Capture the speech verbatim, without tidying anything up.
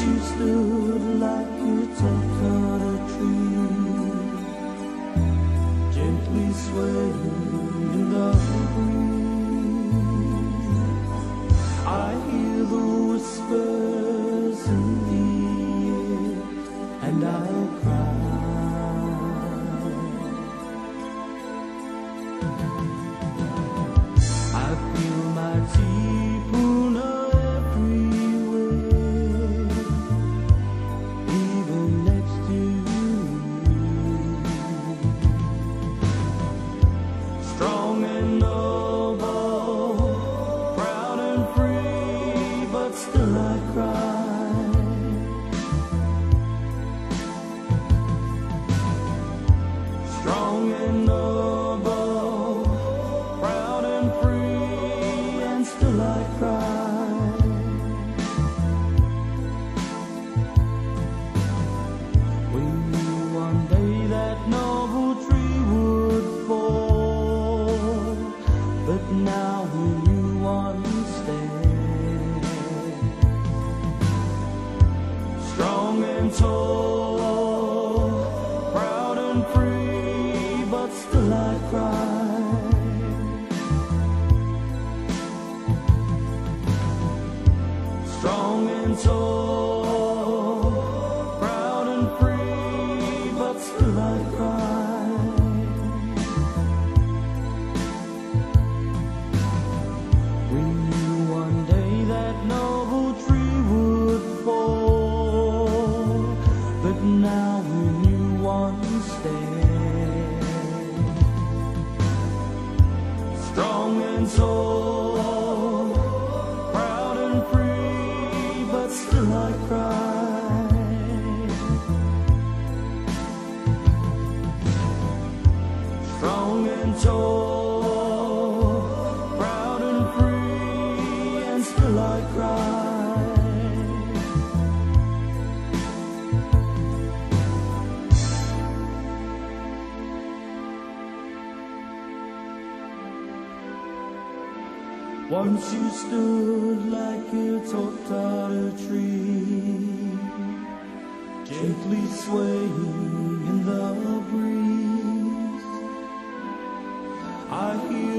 you stood like you topped on a tree, gently swaying in the breeze. I hear the whispers in the air, and I'll cry. I feel my teaspoon everywhere, even next to you. Strong and noble, proud and free, but still I cry. Strong and noble, proud and free, and still I cry. We knew one day that noble tree would fall, but now we knew one stand, strong and tall, proud and free, but still I cry. Strong and tall, proud and free, but still I cry. We knew one day that noble tree would fall, but now we knew one stand, strong and tall, proud and free, but still I cry. Strong and tall, proud and free, and still I cry. Once you stood like you topped out a tree, gently swaying in the breeze. I hear